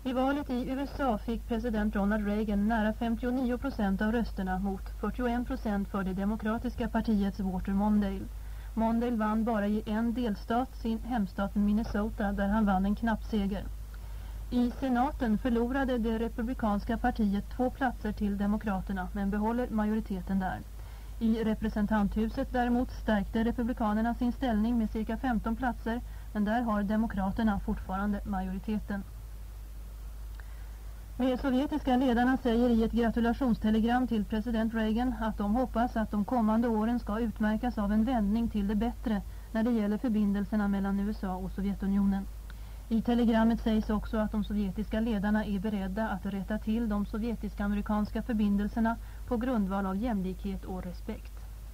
I valet i USA fick president Ronald Reagan nära 59% av rösterna mot 41% för det demokratiska partiets Walter Mondale. Mondale vann bara i en delstat, sin hemstat Minnesota, där han vann en knapp seger. I senaten förlorade det republikanska partiet 2 platser till demokraterna, men behåller majoriteten där. I representanthuset däremot stärkte republikanerna sin ställning med cirka 15 platser, men där har demokraterna fortfarande majoriteten. De sovjetiska ledarna säger i ett gratulationstelegram till president Reagan att de hoppas att de kommande åren ska utmärkas av en vändning till det bättre när det gäller förbindelserna mellan USA och Sovjetunionen. I telegrammet sägs också att de sovjetiska ledarna är beredda att rätta till de sovjetiska-amerikanska förbindelserna på grundval av jämlikhet och respekt.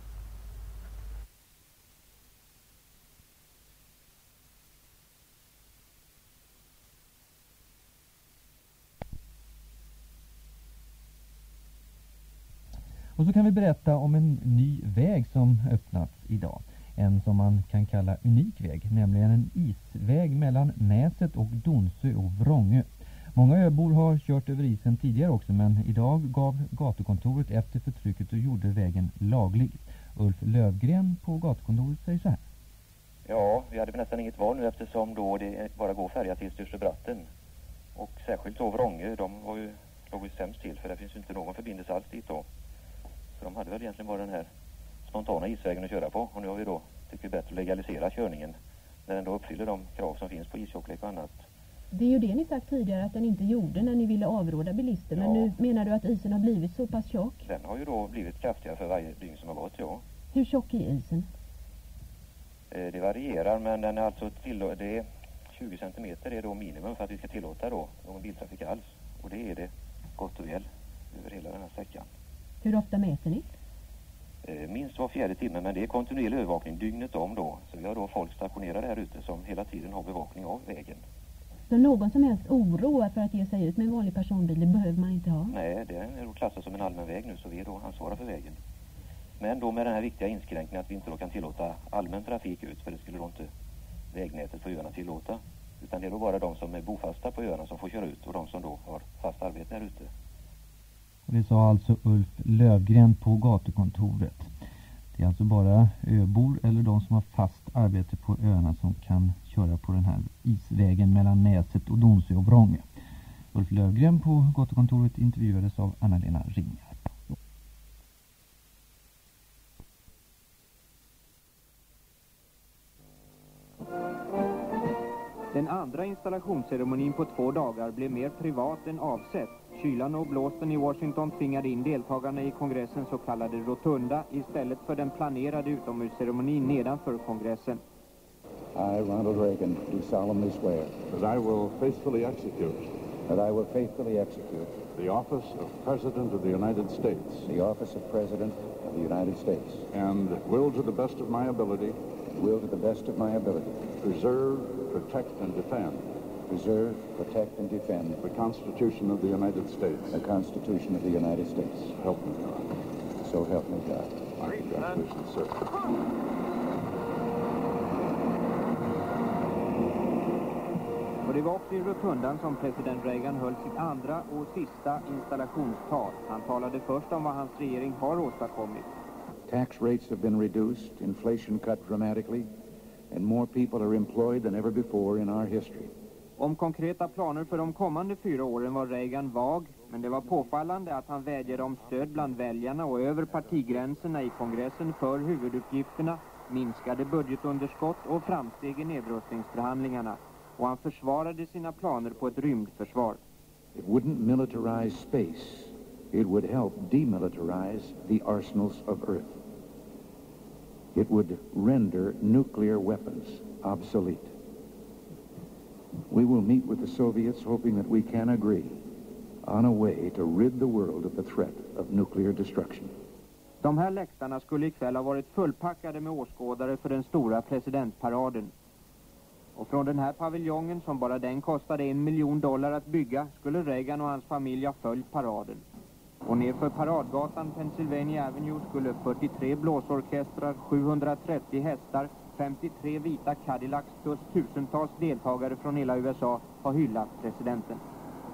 Och så kan vi berätta om en ny väg som öppnats idag. En som man kan kalla unik väg, nämligen en isväg mellan Näset och Donsö och Vrångö. Många öbor har kört över isen tidigare också, men idag gav gatukontoret efter förtrycket och gjorde vägen laglig. Ulf Lövgren på gatukontoret säger så här. Ja, vi hade nästan inget val nu eftersom då det bara går färja till Styrsöbratten. Och särskilt då Vrångö, de låg ju sämst till för det finns ju inte någon förbindelse alls dit då. Så de hade väl egentligen bara den här spontana isvägen att köra på. Och nu har vi då, tycker vi, bättre att legalisera körningen när den då uppfyller de krav som finns på istjocklek och annat. Det är ju det ni sagt tidigare att den inte gjorde när ni ville avråda bilister. Men nu menar du att isen har blivit så pass tjock? Den har ju då blivit kraftigare för varje dygn som har gått, ja. Hur tjock är isen? Det varierar, men den är alltså det är 20 cm är då minimum för att vi ska tillåta då någon biltrafik alls. Och det är det gott och väl över hela den här sträckan. Hur ofta mäter ni? Minst var 4:e timme, men det är kontinuerlig övervakning dygnet om då. Så vi har då folk stationerade här ute som hela tiden har bevakning av vägen. Så någon som helst oro för att ge sig ut med en vanlig personbil, det behöver man inte ha? Nej, det är då klassat som en allmän väg nu, så vi är då ansvariga för vägen. Men då med den här viktiga inskränkningen att vi inte då kan tillåta allmän trafik ut, för det skulle då inte vägnätet på öarna tillåta. Utan det är då bara de som är bofasta på öarna som får köra ut och de som då har fast arbete här ute. Det sa alltså Ulf Lövgren på gatukontoret. Det är alltså bara öbor eller de som har fast arbete på öarna som kan köra på den här isvägen mellan Näset och Donsö och Vrångö. Ulf Lövgren på gatukontoret intervjuades av Anna-Lena Ringar. Den andra installationsceremonin på 2 dagar blev mer privat än avsett. Kylan och blåsten i Washington tvingade in deltagarna i kongressens så kallade rotunda istället för den planerade utomhusceremonin nedanför kongressen. I, Ronald Reagan, do solemnly swear that I will faithfully execute the office of President of the United States and will to the best of my ability preserve, protect and defend the Constitution of the United States. Help me God. So help me God. Congratulations, sir. Och det var också i rotundan som president Reagan höll sitt andra och sista installationstal. Han talade först om vad hans regering har åstadkommit. Tax rates have been reduced, inflation cut dramatically, and more people are employed than ever before in our history. Om konkreta planer för de kommande 4 åren var Reagan vag, men det var påfallande att han vädjade om stöd bland väljarna och över partigränserna i kongressen för huvuduppgifterna, minskade budgetunderskott och framsteg i nedrustningsförhandlingarna. Och han försvarade sina planer på ett rymdförsvar. It wouldn't militarize space. It would help demilitarize the arsenals of Earth. It would render nuclear weapons obsolete. We will meet with the Soviets hoping that we can agree on a way to rid the world of the threat of nuclear destruction. De här läktarna skulle ikväll ha varit fullpackade med åskådare för den stora presidentparaden. Och från den här paviljongen, som bara den kostade $1 miljon att bygga, skulle Reagan och hans familj ha följt paraden. Och nerför paradgatan Pennsylvania Avenue skulle 43 blåsorkestrar, 730 hästar, 53 vita Cadillacs plus tusentals deltagare från hela USA ha hyllat presidenten.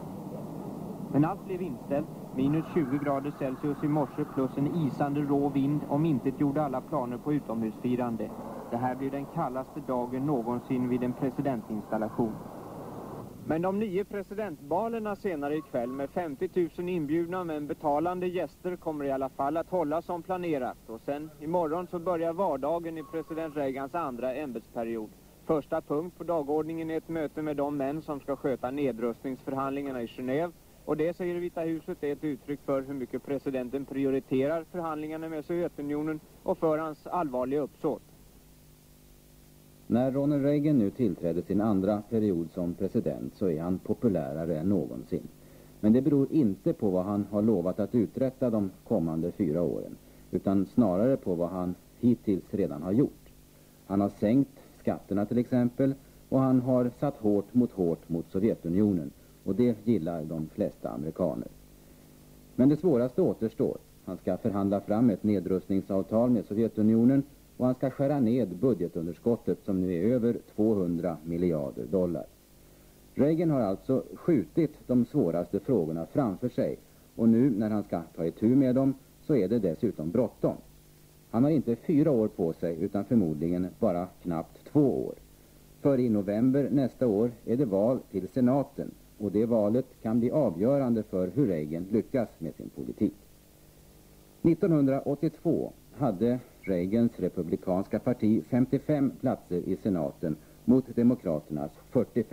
Men allt blev inställt. Minus 20 grader Celsius i morse plus en isande rå vind omintetgjorde alla planer på utomhusfirande. Det här blir den kallaste dagen någonsin vid en presidentinstallation. Men de 9 presidentbalerna senare ikväll med 50 000 inbjudna men betalande gäster kommer i alla fall att hållas som planerat. Och sen imorgon så börjar vardagen i president Reagans andra ämbetsperiod. Första punkt på dagordningen är ett möte med de män som ska sköta nedrustningsförhandlingarna i Genève. Och det, säger Vita huset, är ett uttryck för hur mycket presidenten prioriterar förhandlingarna med Sovjetunionen och för hans allvarliga uppsåt. När Ronald Reagan nu tillträdde sin andra period som president så är han populärare än någonsin. Men det beror inte på vad han har lovat att uträtta de kommande 4 åren, utan snarare på vad han hittills redan har gjort. Han har sänkt skatterna till exempel, och han har satt hårt mot Sovjetunionen, och det gillar de flesta amerikaner. Men det svåraste återstår. Han ska förhandla fram ett nedrustningsavtal med Sovjetunionen, och han ska skära ned budgetunderskottet som nu är över 200 miljarder dollar. Reagan har alltså skjutit de svåraste frågorna framför sig, och nu när han ska ta itu med dem så är det dessutom bråttom. Han har inte 4 år på sig utan förmodligen bara knappt 2 år. För i november nästa år är det val till senaten, och det valet kan bli avgörande för hur Reagan lyckas med sin politik. 1982 hade Reagans republikanska parti 55 platser i senaten mot demokraternas 45.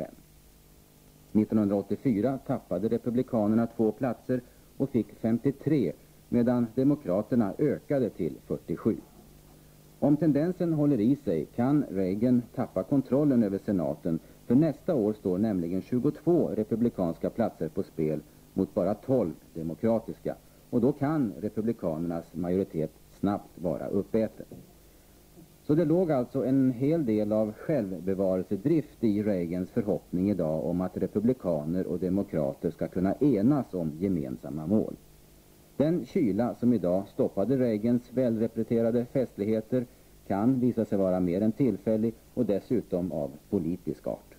1984 tappade republikanerna 2 platser och fick 53, medan demokraterna ökade till 47. Om tendensen håller i sig kan Reagan tappa kontrollen över senaten, för nästa år står nämligen 22 republikanska platser på spel mot bara 12 demokratiska, och då kan republikanernas majoritet snabbt vara uppäten. Så det låg alltså en hel del av självbevarelsedrift i Reagans förhoppning idag om att republikaner och demokrater ska kunna enas om gemensamma mål. Den kyla som idag stoppade Reagans välreputerade festligheter kan visa sig vara mer än tillfällig och dessutom av politisk art.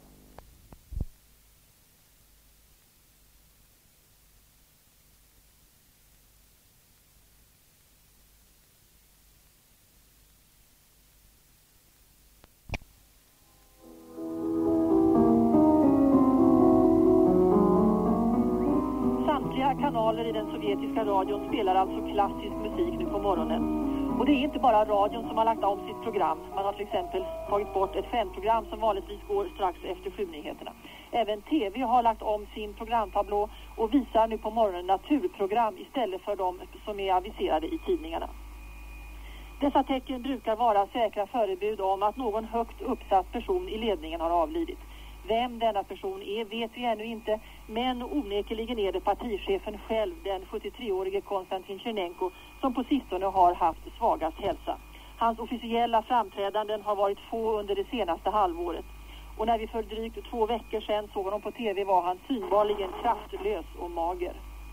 Kanaler i den sovjetiska radion spelar alltså klassisk musik nu på morgonen. Och det är inte bara radion som har lagt om sitt program. Man har till exempel tagit bort ett 5-program som vanligtvis går strax efter 7-nyheterna. Även TV har lagt om sin programtablå och visar nu på morgonen naturprogram istället för de som är aviserade i tidningarna. Dessa tecken brukar vara säkra förebud om att någon högt uppsatt person i ledningen har avlidit. Vem denna person är vet vi ännu inte, men onekligen är det partichefen själv, den 73-årige Konstantin Tjernenko, som på sistone har haft svagast hälsa. Hans officiella framträdanden har varit få under det senaste halvåret. Och när vi för drygt 2 veckor sedan såg honom på tv var han synbarligen kraftlös och mager.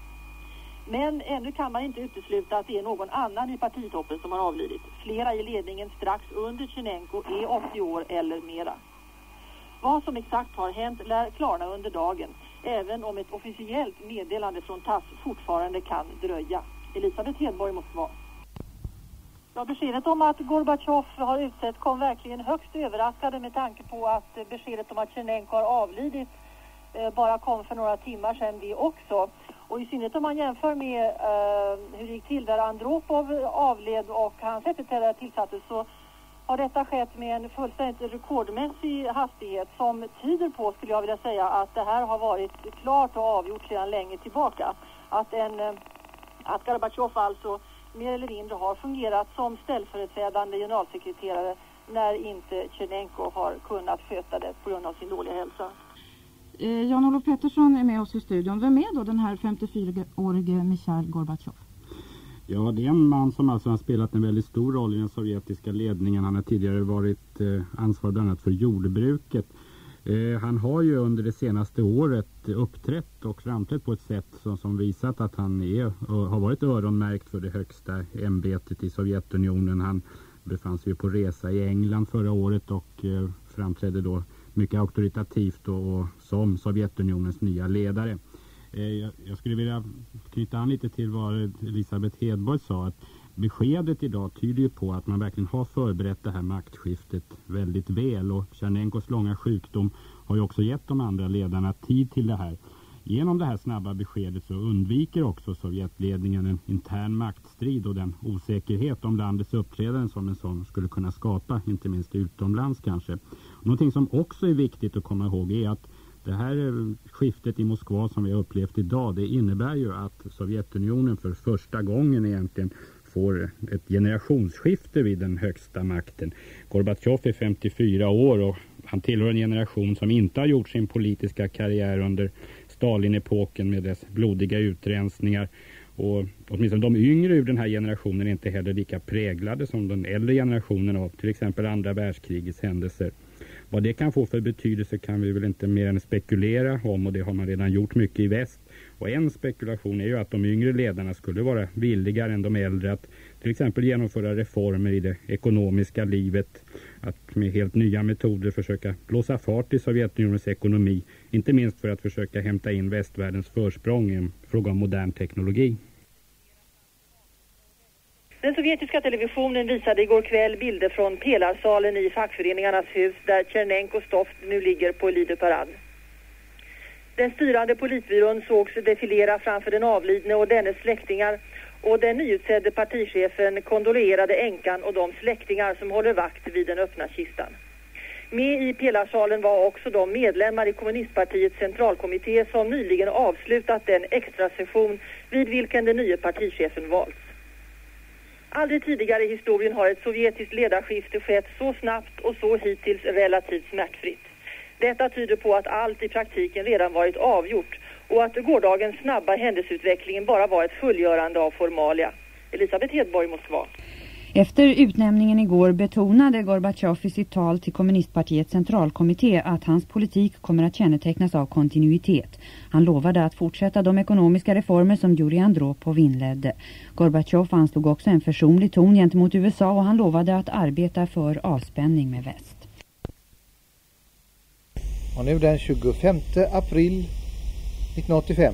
Men ännu kan man inte utesluta att det är någon annan i partitoppen som har avlidit. Flera i ledningen strax under Tjernenko är 80 år eller mera. Vad som exakt har hänt lär klarna under dagen, även om ett officiellt meddelande från TASS fortfarande kan dröja. Elisabeth Hedborg, Moskva. Ja, beskedet om att Gorbachev har utsett kom verkligen högst överraskande med tanke på att beskedet om att Tjernenko har avlidit bara kom för några timmar sedan det också. Och i synnerhet om man jämför med hur det gick till där Andropov avled och hans efterträdare tillsattes, så har detta skett med en fullständigt rekordmässig hastighet som tyder på, skulle jag vilja säga, att det här har varit klart och avgjort sedan länge tillbaka. Att Gorbachev alltså mer eller mindre har fungerat som ställföreträdande generalsekreterare när inte Tjernenko har kunnat sköta det på grund av sin dåliga hälsa. Jan-Olof Pettersson är med oss i studion. Vem är då den här 54-årige Mikhail Gorbachev? Ja, det är en man som alltså har spelat en väldigt stor roll i den sovjetiska ledningen. Han har tidigare varit ansvarig bland annat för jordbruket. Han har ju under det senaste året uppträtt och framträtt på ett sätt som visat att han har varit öronmärkt för det högsta ämbetet i Sovjetunionen. Han befann sig ju på resa i England förra året och framträdde då mycket auktoritativt och som Sovjetunionens nya ledare. Jag skulle vilja knyta an lite till vad Elisabeth Hedborg sa, att beskedet idag tyder ju på att man verkligen har förberett det här maktskiftet väldigt väl, och Tjernenkos långa sjukdom har ju också gett de andra ledarna tid till det här. Genom det här snabba beskedet så undviker också Sovjetledningen en intern maktstrid och den osäkerhet om landets uppträdande som en sån skulle kunna skapa, inte minst utomlands kanske. Någonting som också är viktigt att komma ihåg är att det här skiftet i Moskva som vi har upplevt idag, det innebär ju att Sovjetunionen för första gången egentligen får ett generationsskifte vid den högsta makten. Gorbatjov är 54 år och han tillhör en generation som inte har gjort sin politiska karriär under Stalin-epoken med dess blodiga utrensningar. Och åtminstone de yngre ur den här generationen är inte heller lika präglade som den äldre generationen av till exempel andra världskrigets händelser. Vad det kan få för betydelse kan vi väl inte mer än spekulera om, och det har man redan gjort mycket i väst. Och en spekulation är ju att de yngre ledarna skulle vara villigare än de äldre att till exempel genomföra reformer i det ekonomiska livet, att med helt nya metoder försöka blåsa fart i Sovjetunionens ekonomi, inte minst för att försöka hämta in västvärldens försprång i fråga om modern teknologi. Den sovjetiska televisionen visade igår kväll bilder från pelarsalen i fackföreningarnas hus där Tjernenkos stoft nu ligger på Lideparad. Den styrande politbyrån sågs defilera framför den avlidne och dennes släktingar, och den nyutsedde partichefen kondolerade änkan och de släktingar som håller vakt vid den öppna kistan. Med i pelarsalen var också de medlemmar i kommunistpartiets centralkommitté som nyligen avslutat den extra session vid vilken den nya partichefen valts. Aldrig tidigare i historien har ett sovjetiskt ledarskifte skett så snabbt och så hittills relativt smärtfritt. Detta tyder på att allt i praktiken redan varit avgjort och att gårdagens snabba händelseutvecklingen bara var ett fullgörande av formalia. Elisabeth Hedborg, Moskva. Efter utnämningen igår betonade Gorbatjov i sitt tal till kommunistpartiets centralkommitté att hans politik kommer att kännetecknas av kontinuitet. Han lovade att fortsätta de ekonomiska reformer som Yuri Andropov inledde. Gorbatjov anslog också en försonlig ton gentemot USA och han lovade att arbeta för avspänning med väst. Och nu den 25 april 1985.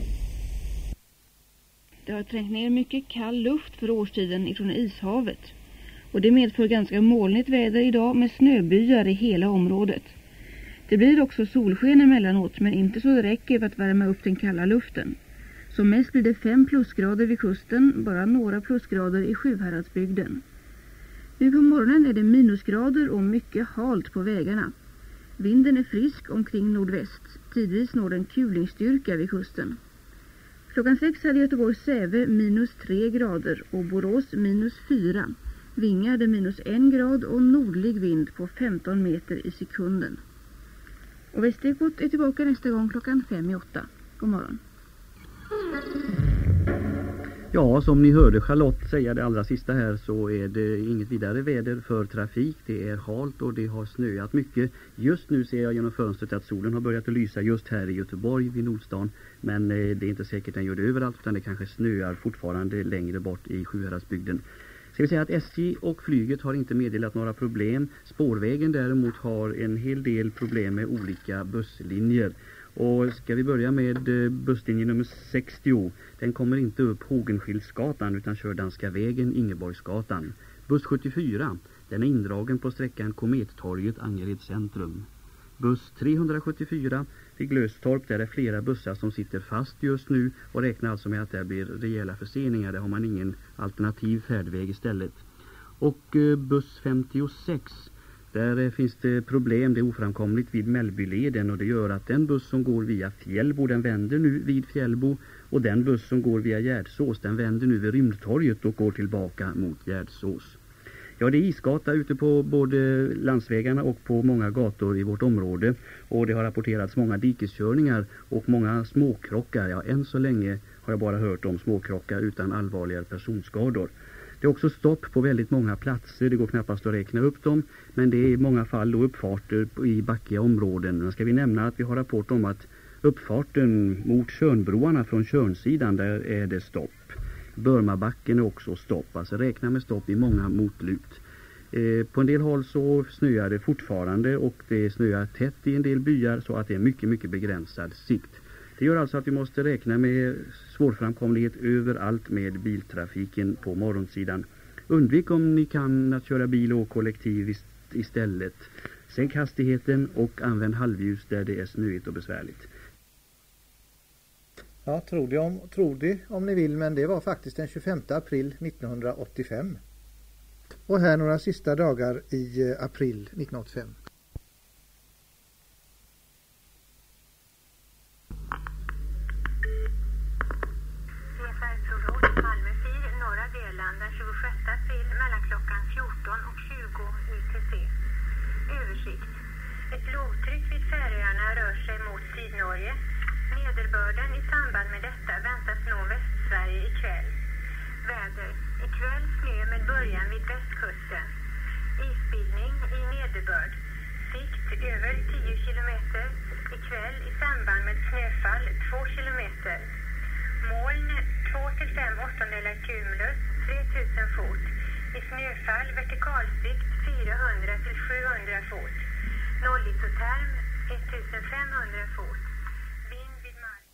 Det har trängt ner mycket kall luft för årstiden ifrån ishavet. Och det medför ganska molnigt väder idag med snöbyar i hela området. Det blir också solsken emellanåt, men inte så det räcker för att värma upp den kalla luften. Som mest blir det 5 plusgrader vid kusten, bara några plusgrader i Sjuhäradsbygden. Nu på morgonen är det minusgrader och mycket halt på vägarna. Vinden är frisk omkring nordväst. Tidvis når den kulingstyrka vid kusten. Klockan 6 hade Göteborg-Säve minus 3 grader och Borås minus 4. Vinga hade minus 1 grad och nordlig vind på 15 meter i sekunden. Och Västekot är tillbaka nästa gång klockan 5:08. God morgon. Ja, som ni hörde Charlotte säga det allra sista här, så är det inget vidare väder för trafik. Det är halt och det har snöat mycket. Just nu ser jag genom fönstret att solen har börjat att lysa just här i Göteborg vid Nordstan. Men det är inte säkert att den gör det överallt, utan det kanske snöar fortfarande längre bort i Sjuhäradsbygden. Ska vi säga att SJ och flyget har inte meddelat några problem. Spårvägen däremot har en hel del problem med olika busslinjer. Och ska vi börja med busslinje nummer 60. Den kommer inte upp Hågenskildsgatan utan kör Danska vägen Ingeborgsgatan. Buss 74, den är indragen på sträckan Komettorget Angered centrum. Buss 374 vid Glöstorp, där är flera bussar som sitter fast just nu och räknar alltså med att det blir rejäla förseningar. Där har man ingen alternativ färdväg istället. Och buss 56, där finns det problem, det är oframkomligt vid Mellbyleden, och det gör att den buss som går via Fjällbo, den vänder nu vid Fjällbo, och den buss som går via Gärdsås, den vänder nu vid Rymdtorget och går tillbaka mot Gärdsås. Ja, det är isgata ute på både landsvägarna och på många gator i vårt område, och det har rapporterats många dikeskörningar och många småkrockar. Ja, än så länge har jag bara hört om småkrockar utan allvarliga personskador. Det är också stopp på väldigt många platser, det går knappast att räkna upp dem, men det är i många fall då uppfarter i backiga områden. Men ska vi nämna att vi har rapport om att uppfarten mot Tjörnbroarna från Tjörnsidan, där är det stopp. Burmabacken är också stopp, alltså räkna med stopp i många motlut. På en del håll så snöar det fortfarande och det snöar tätt i en del byar, så att det är mycket begränsad sikt. Det gör alltså att vi måste räkna med svårframkomlighet överallt med biltrafiken på morgonsidan. Undvik om ni kan att köra bil och kollektiv istället. Sänk hastigheten och använd halvljus där det är snöigt och besvärligt. Ja, tro det om ni vill, men det var faktiskt den 25 april 1985. Och här några sista dagar i april 1985. Malmö FIR, norra delen, den 26 april mellan klockan 14 och 20 UTC. Översikt. Ett lågtryck vid Färöarna rör sig mot Sydnorge. Nederbörden i samband med detta väntas nå Västsverige ikväll. Väder. Ikväll snö med början vid västkusten. Isbildning i nederbörd. Sikt över 10 kilometer. Ikväll i samband med snöfall 2 kilometer. Moln 2-5 åttondelar cumulus 3000 fot. I snöfall vertikalsikt 400-700 fot. Nollisoterm 1500 fot. Vind vid mark.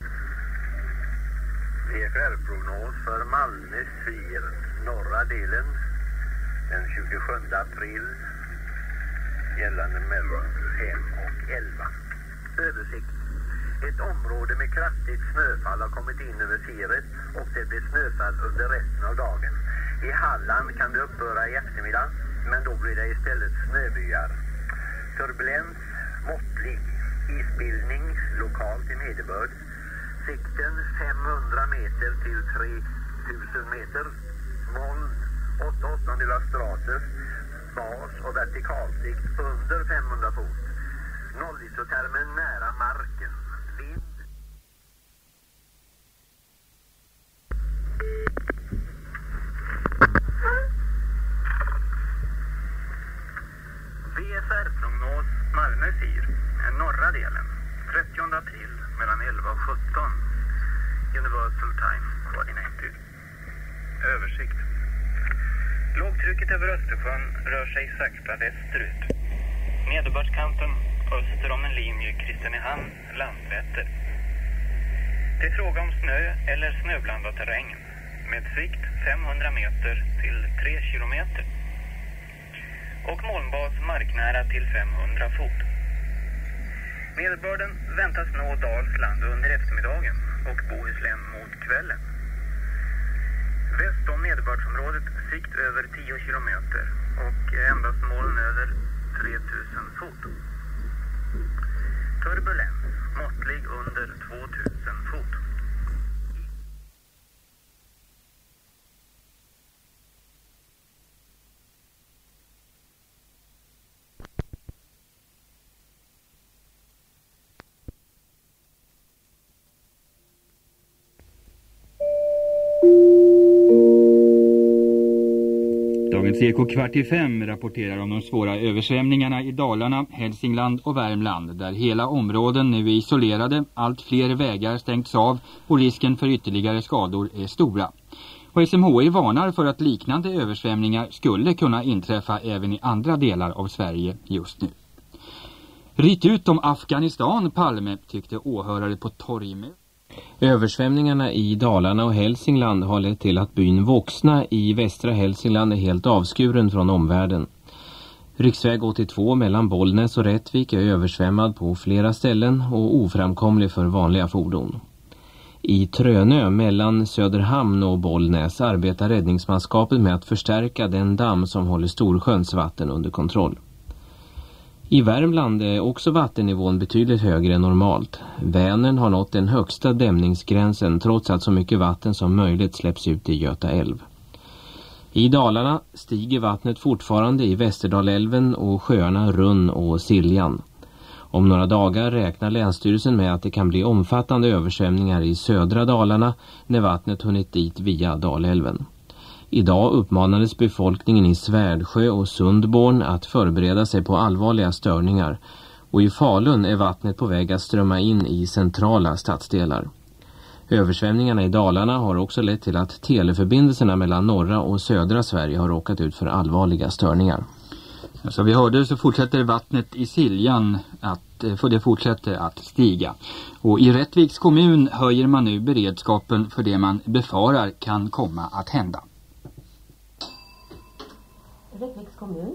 VFR-prognos för Malmö FIR, norra delen, den 27 april, gällande mellan 5 och 11. Översikt. Ett område med kraftigt snöfall har kommit in över firet och det blir snöfall under resten av dagen. I Halland kan det upphöra i eftermiddag, men då blir det istället snöbyar. Turbulens, måttlig. Isbildning, lokalt i nederbörd. Sikten 500 meter till 3000 meter. Moln 8/8 stratus. Bas och vertikalsikt under 500 fot. Nollisotermen nära marken. Vind. VFR-prognos Malmö FIR, norra delen, 30 april mellan 11 och 17. Universal Time Coordinated. Översikt. Lågtrycket över Östersjön rör sig sakta västerut. Nederbördskanten öster om en linje Kristinehamn, Landvetter. Det är fråga om snö eller snöblandad terräng med sikt 500 meter till 3 kilometer. Och molnbas marknära till 500 fot. Nederbörden väntas nå Dalsland under eftermiddagen och Bohuslän mot kvällen. Väst om nederbördsområdet sikt över 10 kilometer och endast moln över 3000 fot. Turbulens måttlig under 2000 fot. Dagens Eko 4:45 rapporterar om de svåra översvämningarna i Dalarna, Hälsingland och Värmland, där hela områden nu är isolerade, allt fler vägar stängts av och risken för ytterligare skador är stora. Och SMHI varnar för att liknande översvämningar skulle kunna inträffa även i andra delar av Sverige just nu. Rit ut om Afghanistan, Palme, tyckte åhörare på torgmötet. Översvämningarna i Dalarna och Hälsingland har lett till att byn Voxna i västra Hälsingland är helt avskuren från omvärlden. Riksväg 82 mellan Bollnäs och Rättvik är översvämmad på flera ställen och oframkomlig för vanliga fordon. I Trönö mellan Söderhamn och Bollnäs arbetar räddningsmanskapet med att förstärka den damm som håller Storsjöns vatten under kontroll. I Värmland är också vattennivån betydligt högre än normalt. Vänern har nått den högsta dämningsgränsen trots att så mycket vatten som möjligt släpps ut i Göta älv. I Dalarna stiger vattnet fortfarande i Västerdalälven och sjöarna Runn och Siljan. Om några dagar räknar Länsstyrelsen med att det kan bli omfattande översvämningar i södra Dalarna när vattnet hunnit dit via Dalälven. Idag uppmanades befolkningen i Svärdsjö och Sundborn att förbereda sig på allvarliga störningar och i Falun är vattnet på väg att strömma in i centrala stadsdelar. Översvämningarna i Dalarna har också lett till att teleförbindelserna mellan norra och södra Sverige har råkat ut för allvarliga störningar. Som vi hörde så fortsätter vattnet i Siljan det fortsätter att stiga. Och i Rättviks kommun höjer man nu beredskapen för det man befarar kan komma att hända. Rättviks kommun?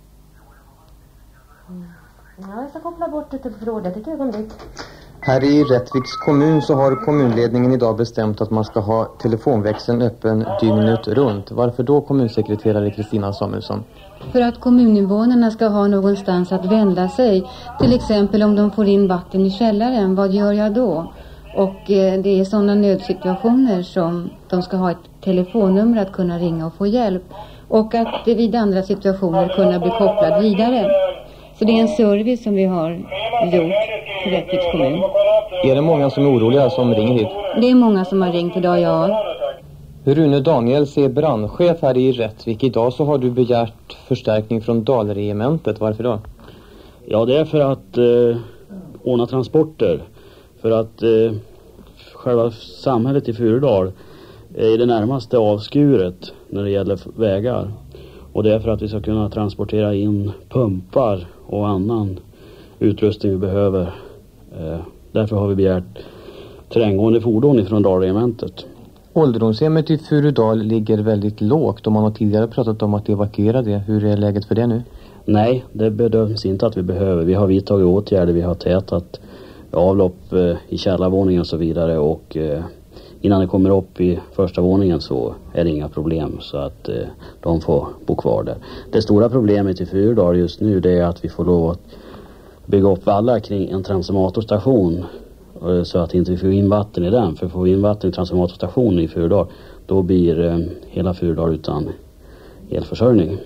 Ja, jag ska koppla bort det till förrådet ett ögonblick. Här i Rättviks kommun så har kommunledningen idag bestämt att man ska ha telefonväxeln öppen dygnet runt. Varför då, kommunsekreterare Kristina Samuelsson? För att kommuninvånarna ska ha någonstans att vända sig. Till exempel om de får in vatten i källaren, vad gör jag då? Och det är sådana nödsituationer som de ska ha ett telefonnummer att kunna ringa och få hjälp. Och att vid andra situationer kunna bli kopplad vidare. Så det är en service som vi har gjort i Rättviks kommun. Är det många som är oroliga som ringer hit? Det är många som har ringt idag, ja. Rune Daniels är brandchef här i Rättvik. Idag så har du begärt förstärkning från Dalregementet. Varför då? Ja, det är för att ordna transporter. För att själva samhället i Furudal är i det närmaste avskuret när det gäller vägar. Och det är för att vi ska kunna transportera in pumpar och annan utrustning vi behöver. Därför har vi begärt terränggående fordon ifrån Dalregementet. Ålderdomshemmet i Furudal ligger väldigt lågt och man har tidigare pratat om att evakuera det. Hur är läget för det nu? Nej, det bedöms inte att vi behöver. Vi har vidtagit åtgärder, vi har tätat avlopp i källarvåningen och så vidare. Och innan det kommer upp i första våningen så är det inga problem, så att de får bo kvar där. Det stora problemet i Furudal just nu, det är att vi får lov att bygga upp vallar kring en transformatorstation så att inte vi får in vatten i den. För får vi in vatten i transformatorstationen i Furudal, då blir hela Furudal utan elförsörjning.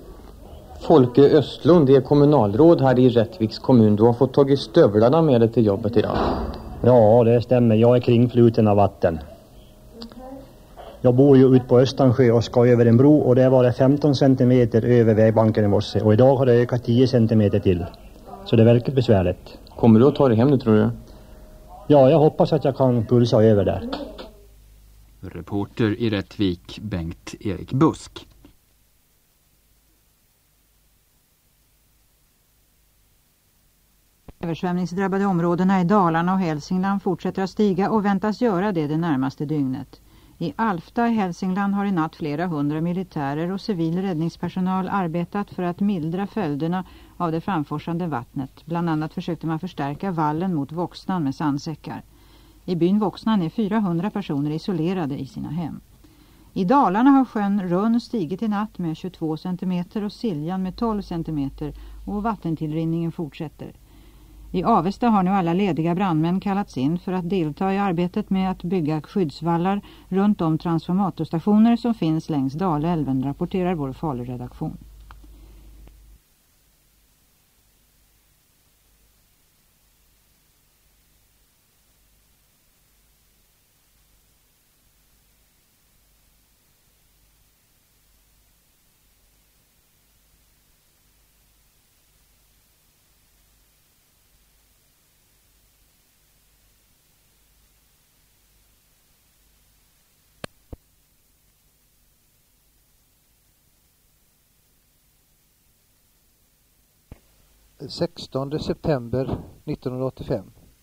Folke Östlund är kommunalråd här i Rättviks kommun. Du har fått tagit stövlarna med dig till jobbet idag. Ja, det stämmer. Jag är kringfluten av vatten. Jag bor ju ute på Östansjö och ska över en bro, och det var det 15 centimeter över vägbanken i morse. Och idag har det ökat 10 centimeter till. Så det är verkligen besvärligt. Kommer du att ta dig hem nu, tror du? Ja, jag hoppas att jag kan pulsa över där. Reporter i Rättvik, Bengt-Erik Busk. Översvämningsdrabbade områdena i Dalarna och Hälsingland fortsätter att stiga och väntas göra det närmaste dygnet. I Alfta i Hälsingland har i natt flera 100 militärer och civil räddningspersonal arbetat för att mildra följderna av det framforsande vattnet. Bland annat försökte man förstärka vallen mot Voxnan med sandsäckar. I byn Voxnan är 400 personer isolerade i sina hem. I Dalarna har sjön Rönn stigit i natt med 22 cm och Siljan med 12 cm och vattentillrinningen fortsätter. I Avesta har nu alla lediga brandmän kallats in för att delta i arbetet med att bygga skyddsvallar runt om transformatorstationer som finns längs Dalälven, rapporterar vår Faluredaktion. Den 16 september 1985.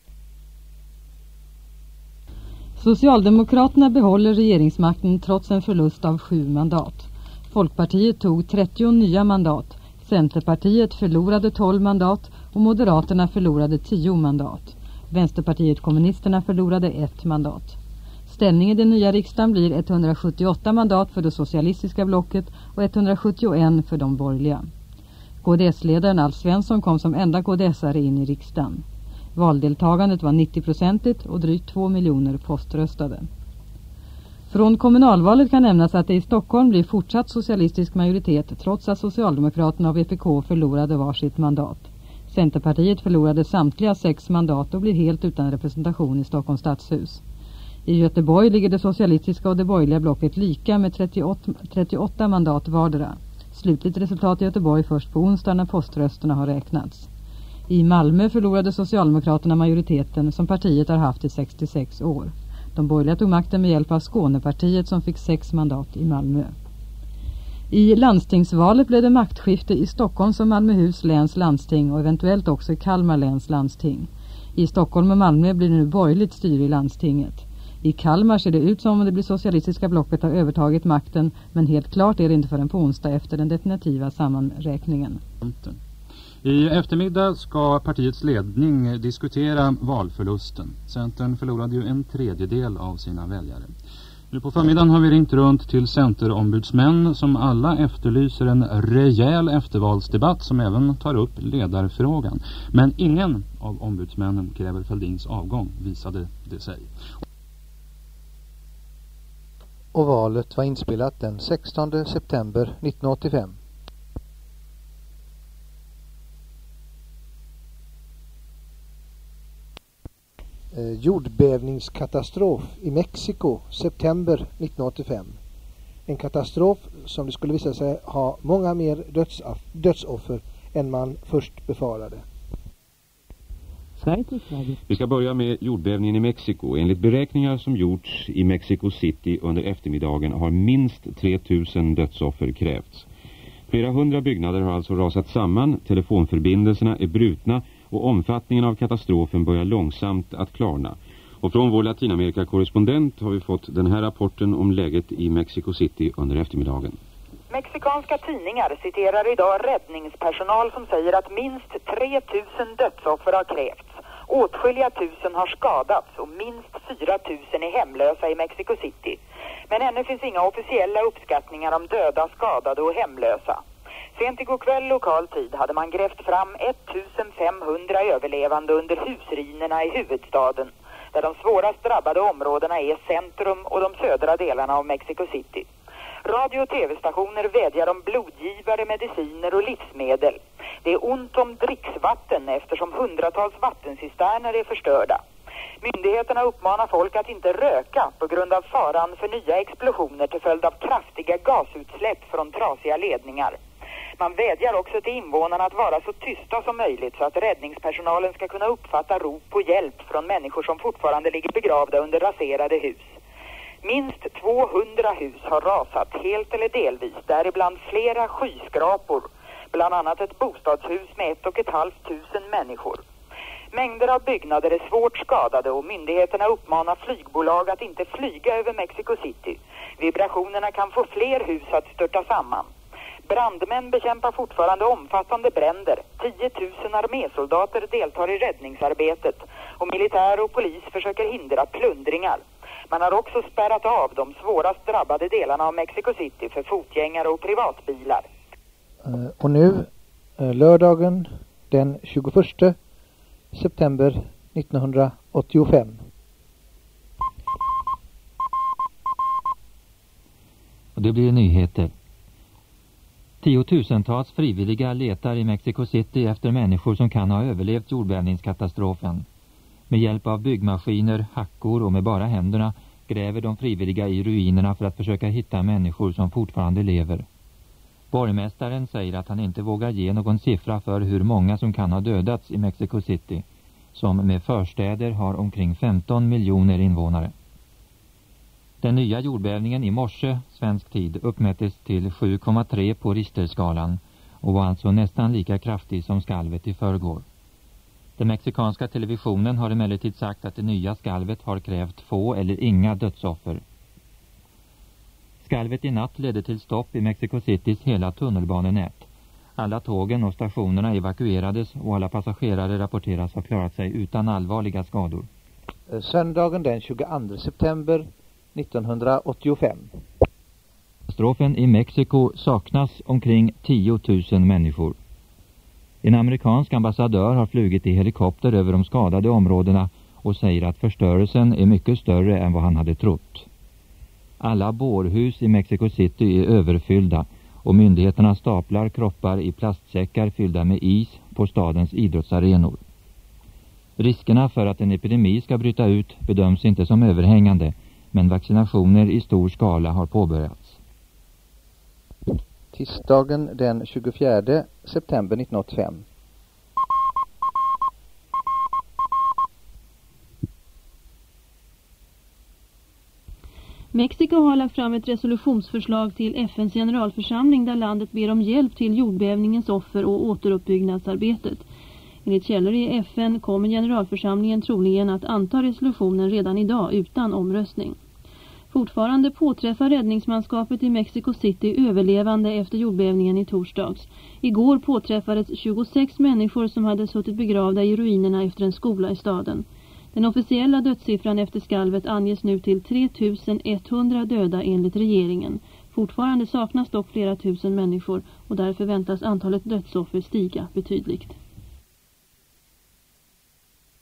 Socialdemokraterna behåller regeringsmakten trots en förlust av 7 mandat. Folkpartiet tog 30 nya mandat. Centerpartiet förlorade 12 mandat och Moderaterna förlorade 10 mandat. Vänsterpartiet kommunisterna förlorade 1 mandat. Ställningen i den nya riksdagen blir 178 mandat för det socialistiska blocket och 171 för de borgerliga. KDS-ledaren Alf Svensson kom som enda KDS-are in i riksdagen. Valdeltagandet var 90% och drygt 2 miljoner poströstade. Från kommunalvalet kan nämnas att det i Stockholm blir fortsatt socialistisk majoritet trots att Socialdemokraterna och VPK förlorade varsitt mandat. Centerpartiet förlorade samtliga 6 mandat och blir helt utan representation i Stockholms stadshus. I Göteborg ligger det socialistiska och det borgerliga blocket lika med 38 mandat vardera. Slutligt resultat i Göteborg först på onsdag när poströsterna har räknats. I Malmö förlorade Socialdemokraterna majoriteten som partiet har haft i 66 år. De borgerliga tog makten med hjälp av Skånepartiet som fick 6 mandat i Malmö. I landstingsvalet blev det maktskifte i Stockholms och Malmöhus läns landsting och eventuellt också i Kalmar läns landsting. I Stockholm och Malmö blir det nu borgerligt styre i landstinget. I Kalmar ser det ut som om det blir socialistiska blocket har övertagit makten, men helt klart är det inte förrän på onsdag efter den definitiva sammanräkningen. I eftermiddag ska partiets ledning diskutera valförlusten. Centern förlorade ju 1/3 av sina väljare. Nu på förmiddagen har vi ringt runt till centerombudsmän som alla efterlyser en rejäl eftervalsdebatt som även tar upp ledarfrågan. Men ingen av ombudsmännen kräver Fälldins avgång, visade det sig. Och valet var inspelat den 16 september 1985. Jordbävningskatastrof i Mexiko september 1985. En katastrof som det skulle visa sig ha många mer dödsoffer än man först befarade. Vi ska börja med jordbävningen i Mexiko. Enligt beräkningar som gjorts i Mexico City under eftermiddagen har minst 3000 dödsoffer krävts. Flera hundra byggnader har alltså rasat samman, telefonförbindelserna är brutna och omfattningen av katastrofen börjar långsamt att klarna. Och från vår Latinamerika-korrespondent har vi fått den här rapporten om läget i Mexico City under eftermiddagen. Mexikanska tidningar citerar idag räddningspersonal som säger att minst 3000 dödsoffer har krävts. Åtskilliga tusen har skadats och minst 4000 är hemlösa i Mexico City. Men ännu finns inga officiella uppskattningar om döda, skadade och hemlösa. Sent igår kväll lokal tid hade man grävt fram 1500 överlevande under husrinerna i huvudstaden, där de svårast drabbade områdena är centrum och de södra delarna av Mexico City. Radio- och tv-stationer vädjar om blodgivare, mediciner och livsmedel. Det är ont om dricksvatten eftersom hundratals vattencisterner är förstörda. Myndigheterna uppmanar folk att inte röka på grund av faran för nya explosioner till följd av kraftiga gasutsläpp från trasiga ledningar. Man vädjar också till invånarna att vara så tysta som möjligt så att räddningspersonalen ska kunna uppfatta rop på hjälp från människor som fortfarande ligger begravda under raserade hus. Minst 200 hus har rasat helt eller delvis, däribland flera skyskrapor, bland annat ett bostadshus med 1 500 människor. Mängder av byggnader är svårt skadade och myndigheterna uppmanar flygbolag att inte flyga över Mexico City. Vibrationerna kan få fler hus att störta samman. Brandmän bekämpar fortfarande omfattande bränder. 10 000 armésoldater deltar i räddningsarbetet och militär och polis försöker hindra plundringar. Man har också spärrat av de svårast drabbade delarna av Mexico City för fotgängare och privatbilar. Och nu, lördagen den 21 september 1985. Och det blir nyheter. 10-tusentals frivilliga letar i Mexico City efter människor som kan ha överlevt jordbävningskatastrofen. Med hjälp av byggmaskiner, hackor och med bara händerna gräver de frivilliga i ruinerna för att försöka hitta människor som fortfarande lever. Borgmästaren säger att han inte vågar ge någon siffra för hur många som kan ha dödats i Mexico City, som med förstäder har omkring 15 miljoner invånare. Den nya jordbävningen i morse, svensk tid, uppmättes till 7,3 på Richterskalan och var alltså nästan lika kraftig som skalvet i förrgår. Den mexikanska televisionen har emellertid sagt att det nya skalvet har krävt få eller inga dödsoffer. Skalvet i natt ledde till stopp i Mexico Citys hela tunnelbanenät. Alla tågen och stationerna evakuerades och alla passagerare rapporteras ha klarat sig utan allvarliga skador. Söndagen den 22 september 1985. Katastrofen i Mexiko saknas omkring 10 000 människor. En amerikansk ambassadör har flugit i helikopter över de skadade områdena och säger att förstörelsen är mycket större än vad han hade trott. Alla bårhus i Mexico City är överfyllda och myndigheterna staplar kroppar i plastsäckar fyllda med is på stadens idrottsarenor. Riskerna för att en epidemi ska bryta ut bedöms inte som överhängande, men vaccinationer i stor skala har påbörjats. Tisdagen den 24 september 1985. Mexiko har lagt fram ett resolutionsförslag till FNs generalförsamling där landet ber om hjälp till jordbävningens offer och återuppbyggnadsarbetet. Enligt källor i FN kommer generalförsamlingen troligen att anta resolutionen redan idag utan omröstning. Fortfarande påträffar räddningsmanskapet i Mexico City överlevande efter jordbävningen i torsdags. Igår påträffades 26 människor som hade suttit begravda i ruinerna efter en skola i staden. Den officiella dödssiffran efter skalvet anges nu till 3100 döda enligt regeringen. Fortfarande saknas dock flera tusen människor och därför väntas antalet dödsoffer stiga betydligt.